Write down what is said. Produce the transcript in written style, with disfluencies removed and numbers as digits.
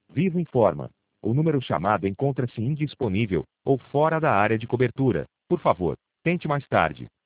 Vivo informa. O número chamado encontra-se indisponível ou fora da área de cobertura. Por favor, tente mais tarde.